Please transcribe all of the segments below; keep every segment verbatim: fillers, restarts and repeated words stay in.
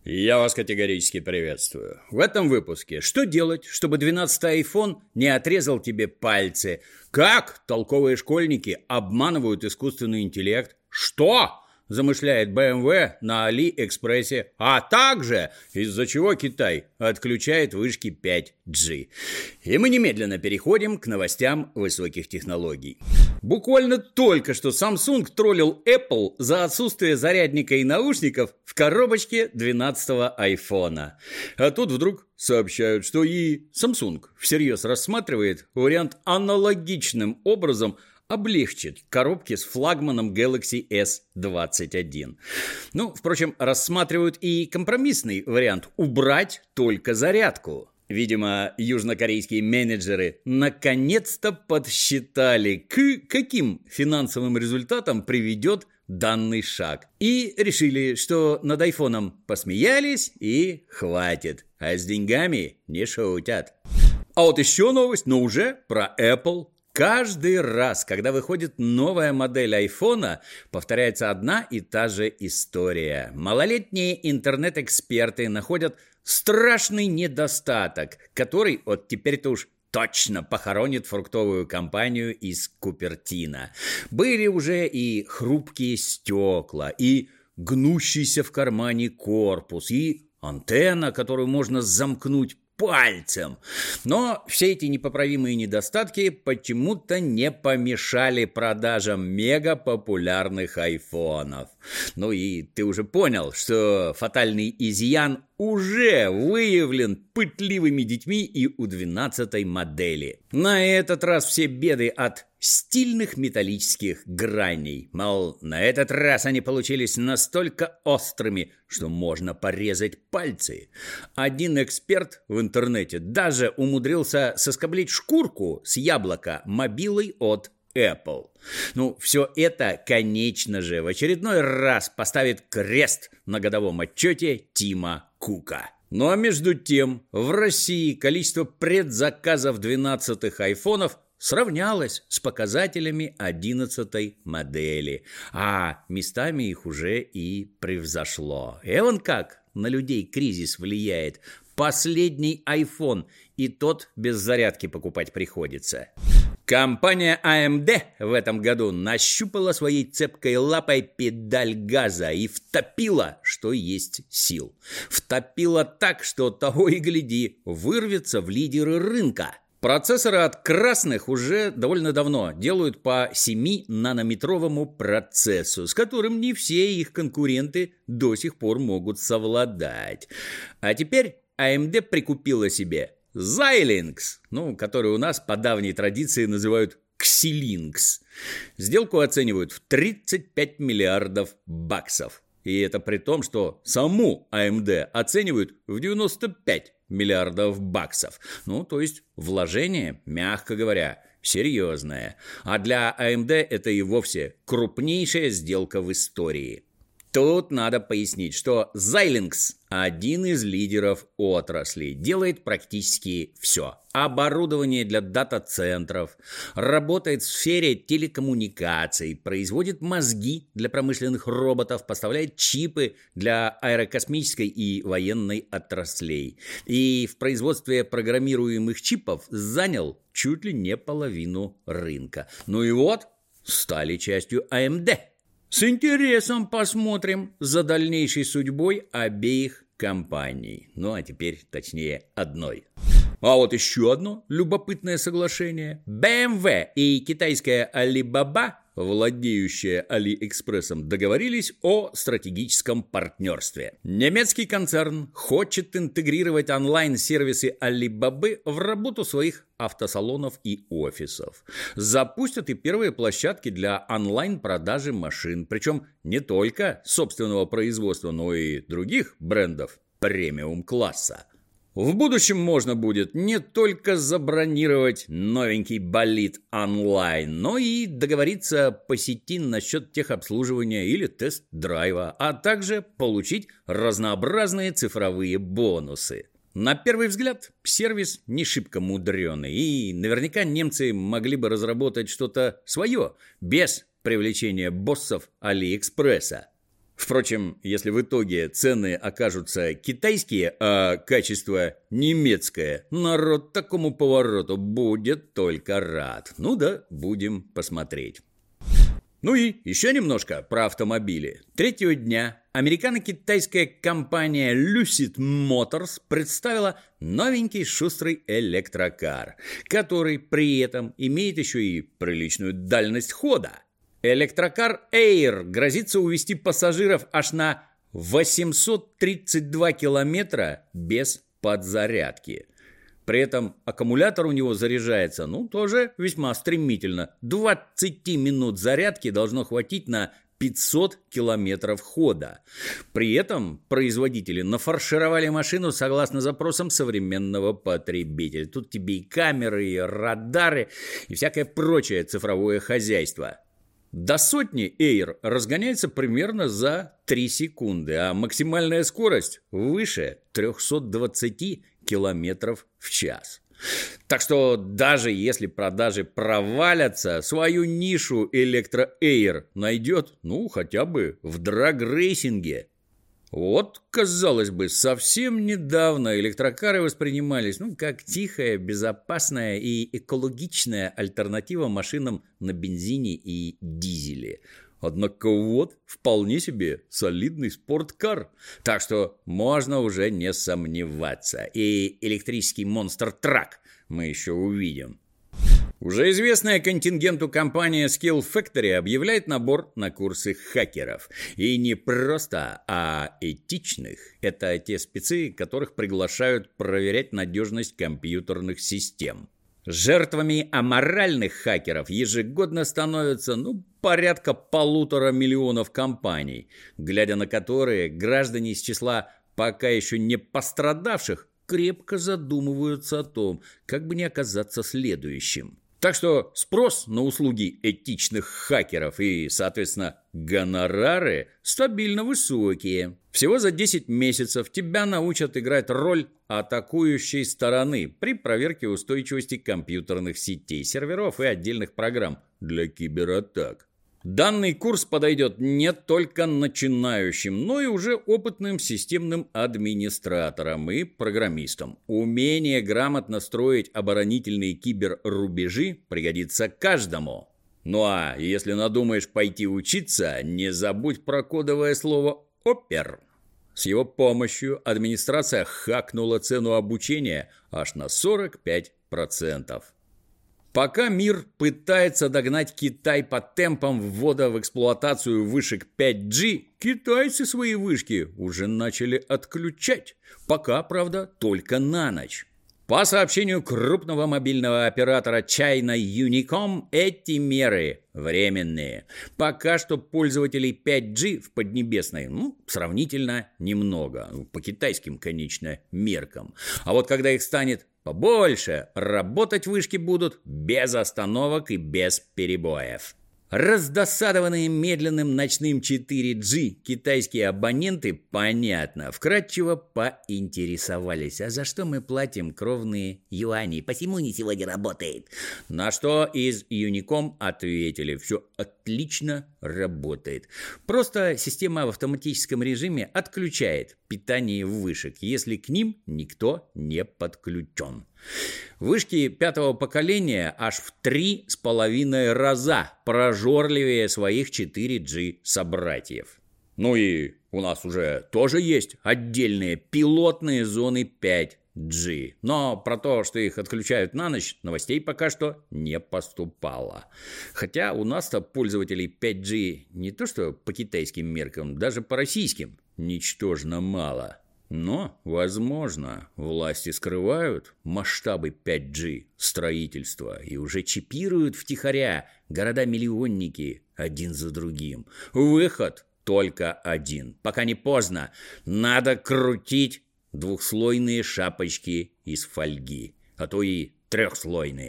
Я вас категорически приветствую. В этом выпуске что делать, чтобы двенадцатый iPhone не отрезал тебе пальцы? Как толковые школьники обманывают искусственный интеллект? Что замышляет бэ эм вэ на Алиэкспрессе? А также из-за чего Китай отключает вышки пять джи. И мы немедленно переходим к новостям высоких технологий. Буквально только что Samsung троллил Apple за отсутствие зарядника и наушников в коробочке двенадцатого айфона. А тут вдруг сообщают, что и Samsung всерьез рассматривает вариант аналогичным образом облегчит коробки с флагманом Galaxy эс двадцать один. Ну, впрочем, рассматривают и компромиссный вариант – убрать только зарядку. Видимо, южнокорейские менеджеры наконец-то подсчитали, к каким финансовым результатам приведет данный шаг. И решили, что над айфоном посмеялись и хватит, а с деньгами не шутят. А вот еще новость, но уже про Apple. Каждый раз, когда выходит новая модель айфона, повторяется одна и та же история. Малолетние интернет-эксперты находят страшный недостаток, который вот теперь-то уж точно похоронит фруктовую компанию из Купертино. Были уже и хрупкие стекла, и гнущийся в кармане корпус, и антенна, которую можно замкнуть пальцем. Но все эти непоправимые недостатки почему-то не помешали продажам мега популярных айфонов. Ну и ты уже понял, что фатальный изъян уже выявлен пытливыми детьми и у двенадцатой модели. На этот раз все беды от стильных металлических граней. Мол, на этот раз они получились настолько острыми, что можно порезать пальцы. Один эксперт в интернете даже умудрился соскоблить шкурку с яблока мобилой от Apple. Ну, все это, конечно же, в очередной раз поставит крест на годовом отчете Тима Кука. Ну а между тем, в России количество предзаказов двенадцатых айфонов сравнялось с показателями одиннадцатой модели, а местами их уже и превзошло. И вон как на людей кризис влияет. Последний iPhone, и тот без зарядки покупать приходится. Компания а эм дэ в этом году нащупала своей цепкой лапой педаль газа и втопила, что есть сил. Втопила так, что того и гляди, вырвется в лидеры рынка. Процессоры от красных уже довольно давно делают по семинанометровому процессу, с которым не все их конкуренты до сих пор могут совладать. А теперь а эм дэ прикупила себе Xilinx, ну, который у нас по давней традиции называют Xilinx. Сделку оценивают в тридцать пять миллиардов баксов. И это при том, что саму а эм дэ оценивают в девяносто пять миллиардов баксов. Ну, то есть вложение, мягко говоря, серьезное. А для а эм дэ это и вовсе крупнейшая сделка в истории. Тут надо пояснить, что Xilinx, один из лидеров отрасли, делает практически все. Оборудование для дата-центров, работает в сфере телекоммуникаций, производит мозги для промышленных роботов, поставляет чипы для аэрокосмической и военной отраслей. И в производстве программируемых чипов занял чуть ли не половину рынка. Ну и вот, стали частью а эм дэ. С интересом посмотрим за дальнейшей судьбой обеих компаний. Ну, а теперь, точнее, одной. А вот еще одно любопытное соглашение. бэ эм вэ и китайская Alibaba, владеющая Алиэкспрессом, договорились о стратегическом партнерстве. Немецкий концерн хочет интегрировать онлайн-сервисы Alibaba в работу своих автосалонов и офисов. Запустят и первые площадки для онлайн-продажи машин, причем не только собственного производства, но и других брендов премиум-класса. В будущем можно будет не только забронировать новенький болид онлайн, но и договориться по сети насчет техобслуживания или тест-драйва, а также получить разнообразные цифровые бонусы. На первый взгляд, сервис не шибко мудреный, и наверняка немцы могли бы разработать что-то свое, без привлечения боссов Алиэкспресса. Впрочем, если в итоге цены окажутся китайские, а качество немецкое, народ такому повороту будет только рад. Ну да, будем посмотреть. Ну и еще немножко про автомобили. Третьего дня американо-китайская компания Lucid Motors представила новенький шустрый электрокар, который при этом имеет еще и приличную дальность хода. Электрокар Air грозится увезти пассажиров аж на восемьсот тридцать два километра без подзарядки. При этом аккумулятор у него заряжается, ну, тоже весьма стремительно. двадцать минут зарядки должно хватить на пятьсот километров хода. При этом производители нафаршировали машину согласно запросам современного потребителя. Тут тебе и камеры, и радары, и всякое прочее цифровое хозяйство. До сотни Air разгоняется примерно за три секунды, а максимальная скорость выше триста двадцать километров в час. Так что даже если продажи провалятся, свою нишу электро-Air найдет, ну, хотя бы в драг-рейсинге. Вот, казалось бы, совсем недавно электрокары воспринимались, ну, как тихая, безопасная и экологичная альтернатива машинам на бензине и дизеле. Однако вот, вполне себе солидный спорткар. Так что можно уже не сомневаться. И электрический монстр-трак мы еще увидим. Уже известная контингенту компания Skill Factory объявляет набор на курсы хакеров. И не просто, а этичных. Это те спецы, которых приглашают проверять надежность компьютерных систем. Жертвами аморальных хакеров ежегодно становятся, ну, порядка полутора миллионов компаний, глядя на которые граждане из числа пока еще не пострадавших крепко задумываются о том, как бы не оказаться следующим. Так что спрос на услуги этичных хакеров и, соответственно, гонорары стабильно высокие. Всего за десять месяцев тебя научат играть роль атакующей стороны при проверке устойчивости компьютерных сетей, серверов и отдельных программ для кибератак. Данный курс подойдет не только начинающим, но и уже опытным системным администраторам и программистам. Умение грамотно строить оборонительные киберрубежи пригодится каждому. Ну а если надумаешь пойти учиться, не забудь про кодовое слово «Опер». С его помощью администрация хакнула цену обучения аж на сорок пять процентов. Пока мир пытается догнать Китай по темпам ввода в эксплуатацию вышек пять джи, китайцы свои вышки уже начали отключать. Пока, правда, только на ночь. По сообщению крупного мобильного оператора China Unicom, эти меры временные. Пока что пользователей пять джи в Поднебесной, ну, сравнительно немного. По китайским, конечно, меркам. А вот когда их станет побольше, работать вышки будут без остановок и без перебоев. Раздосадованные медленным ночным четыре джи китайские абоненты, понятно, вкратчиво поинтересовались, а за что мы платим кровные юани, почему не сегодня работает? На что из Unicom ответили: все отлично работает. Просто система в автоматическом режиме отключает питание вышек, если к ним никто не подключен. Вышки пятого поколения аж в три с половиной раза прожорливее своих четыре джи собратьев. Ну и у нас уже тоже есть отдельные пилотные зоны пять джи. Но про то, что их отключают на ночь, новостей пока что не поступало. Хотя у нас-то пользователей пять джи не то что по китайским меркам, даже по российским ничтожно мало. Но, возможно, власти скрывают масштабы пять джи строительства и уже чипируют втихаря города-миллионники один за другим. Выход только один. Пока не поздно, надо крутить двухслойные шапочки из фольги, а то и трехслойные.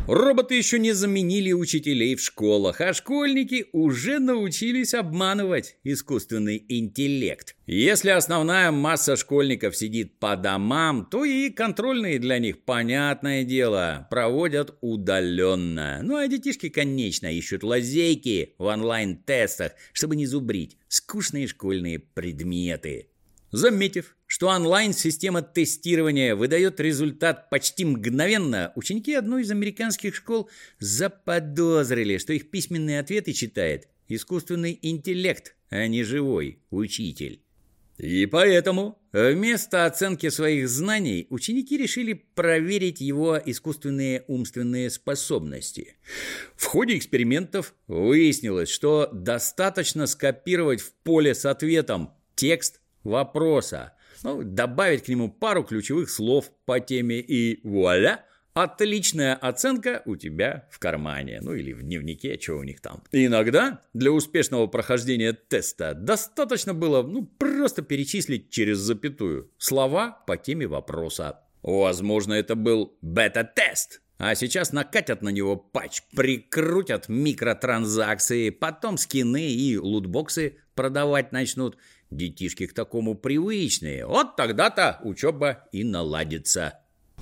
Роботы еще не заменили учителей в школах, а школьники уже научились обманывать искусственный интеллект. Если основная масса школьников сидит по домам, то и контрольные для них, понятное дело, проводят удаленно. Ну а детишки, конечно, ищут лазейки в онлайн-тестах, чтобы не зубрить скучные школьные предметы. Заметив, что онлайн-система тестирования выдает результат почти мгновенно, ученики одной из американских школ заподозрили, что их письменные ответы читает искусственный интеллект, а не живой учитель. И поэтому вместо оценки своих знаний ученики решили проверить его искусственные умственные способности. В ходе экспериментов выяснилось, что достаточно скопировать в поле с ответом текст вопроса, ну, добавить к нему пару ключевых слов по теме и вуаля, отличная оценка у тебя в кармане, ну или в дневнике, что у них там. Иногда для успешного прохождения теста достаточно было ну, просто перечислить через запятую слова по теме вопроса. Возможно, это был бета-тест. А сейчас накатят на него патч, прикрутят микротранзакции, потом скины и лутбоксы продавать начнут. Детишки к такому привычные. Вот тогда-то учеба и наладится.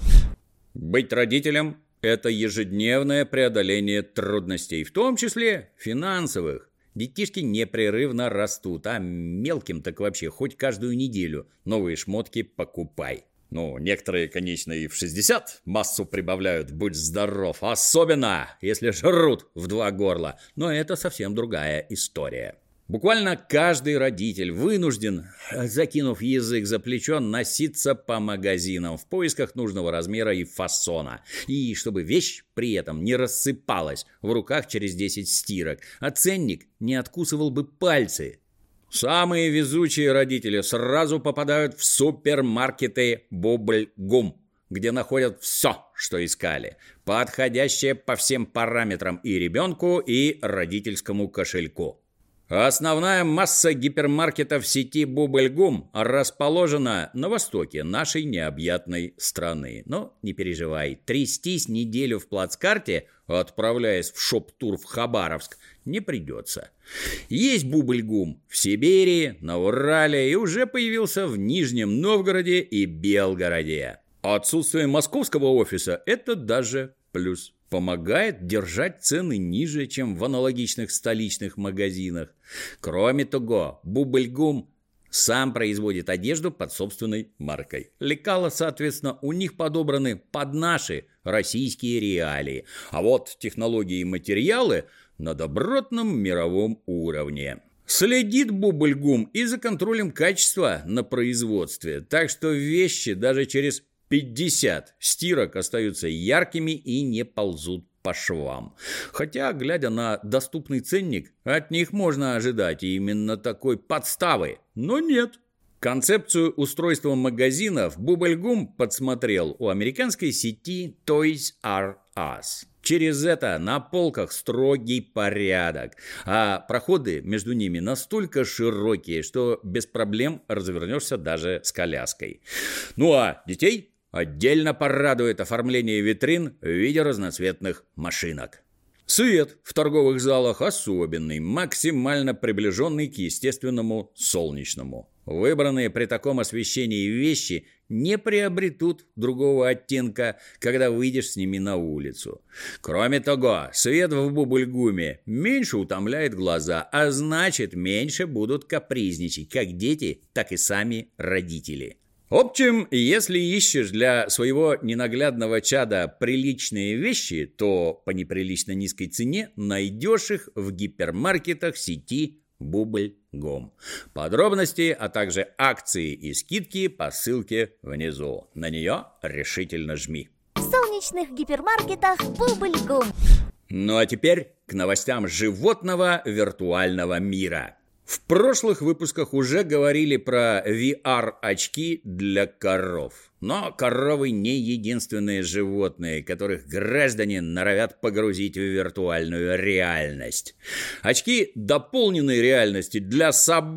Быть родителем – это ежедневное преодоление трудностей, в том числе финансовых. Детишки непрерывно растут, а мелким так вообще хоть каждую неделю новые шмотки покупай. Ну, некоторые, конечно, и в шестьдесят массу прибавляют, будь здоров, особенно если жрут в два горла. Но это совсем другая история. Буквально каждый родитель вынужден, закинув язык за плечо, носиться по магазинам в поисках нужного размера и фасона. И чтобы вещь при этом не рассыпалась в руках через десять стирок, а ценник не откусывал бы пальцы. Самые везучие родители сразу попадают в супермаркеты «Бубль-гум», где находят все, что искали, подходящее по всем параметрам и ребенку, и родительскому кошельку. Основная масса гипермаркетов сети «Бубль-гум» расположена на востоке нашей необъятной страны. Но не переживай, трястись неделю в плацкарте, отправляясь в шоп-тур в Хабаровск, не придется. Есть «Бубль-гум» в Сибири, на Урале и уже появился в Нижнем Новгороде и Белгороде. Отсутствие московского офиса – это даже плюс. Помогает держать цены ниже, чем в аналогичных столичных магазинах. Кроме того, «Бубль-гум» сам производит одежду под собственной маркой. Лекала, соответственно, у них подобраны под наши российские реалии. А вот технологии и материалы на добротном мировом уровне. Следит «Бубль-гум» и за контролем качества на производстве. Так что вещи даже через пятьдесят стирок остаются яркими и не ползут по швам. Хотя, глядя на доступный ценник, от них можно ожидать именно такой подставы. Но нет. Концепцию устройства магазинов «Бубль-гум» подсмотрел у американской сети Toys R Us. Через это на полках строгий порядок, а проходы между ними настолько широкие, что без проблем развернешься даже с коляской. Ну а детей отдельно порадует оформление витрин в виде разноцветных машинок. Свет в торговых залах особенный, максимально приближенный к естественному солнечному. Выбранные при таком освещении вещи не приобретут другого оттенка, когда выйдешь с ними на улицу. Кроме того, свет в «Бубль-гуме» меньше утомляет глаза, а значит, меньше будут капризничать как дети, так и сами родители. В общем, если ищешь для своего ненаглядного чада приличные вещи, то по неприлично низкой цене найдешь их в гипермаркетах сети «Бубль-гум». Подробности, а также акции и скидки по ссылке внизу. На нее решительно жми. В солнечных гипермаркетах «Бубль-гум». Ну а теперь к новостям животного виртуального мира. В прошлых выпусках уже говорили про ви ар-очки для коров. Но коровы не единственные животные, которых граждане норовят погрузить в виртуальную реальность. Очки дополненной реальности для собак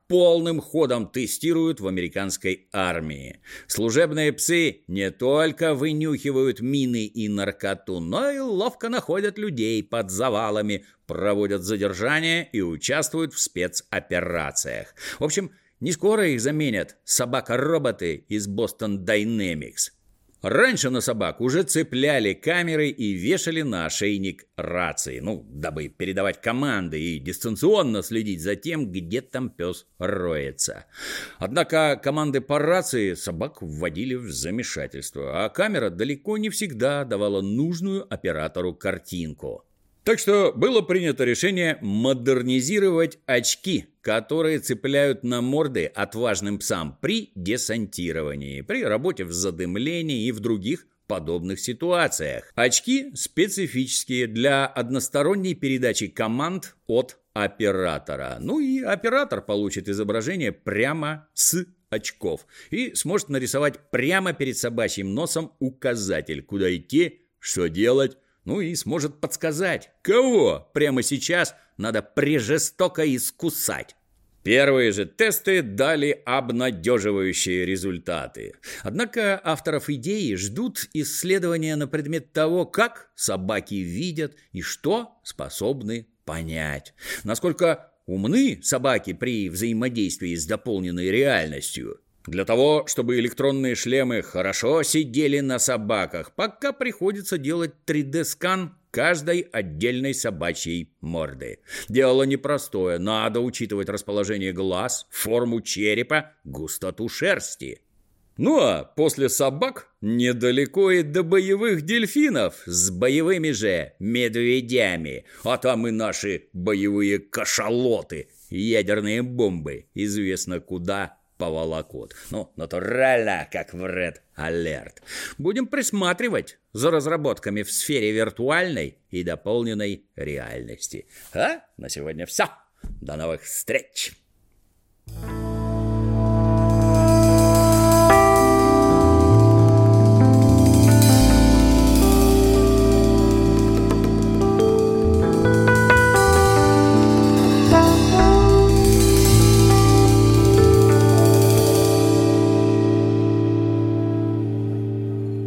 полным ходом тестируют в американской армии. Служебные псы не только вынюхивают мины и наркоту, но и ловко находят людей под завалами, проводят задержания и участвуют в спецоперациях. В общем, не скоро их заменят собака-роботы из Boston Dynamics. Раньше на собак уже цепляли камеры и вешали на ошейник рации, ну, дабы передавать команды и дистанционно следить за тем, где там пес роется. Однако команды по рации собак вводили в замешательство, а камера далеко не всегда давала нужную оператору картинку. Так что было принято решение модернизировать очки, которые цепляют на морды отважным псам при десантировании, при работе в задымлении и в других подобных ситуациях. Очки специфические для односторонней передачи команд от оператора. Ну и оператор получит изображение прямо с очков и сможет нарисовать прямо перед собачьим носом указатель, куда идти, что делать. Ну и сможет подсказать, кого прямо сейчас надо прежестоко искусать. Первые же тесты дали обнадеживающие результаты. Однако авторов идеи ждут исследования на предмет того, как собаки видят и что способны понять. Насколько умны собаки при взаимодействии с дополненной реальностью. Для того, чтобы электронные шлемы хорошо сидели на собаках, пока приходится делать три дэ скан каждой отдельной собачьей морды. Дело непростое, надо учитывать расположение глаз, форму черепа, густоту шерсти. Ну а после собак недалеко и до боевых дельфинов с боевыми же медведями, а там и наши боевые кашалоты, ядерные бомбы, известно куда поволокут. Ну, натурально, как в Red Alert. Будем присматривать за разработками в сфере виртуальной и дополненной реальности. А на сегодня все. До новых встреч!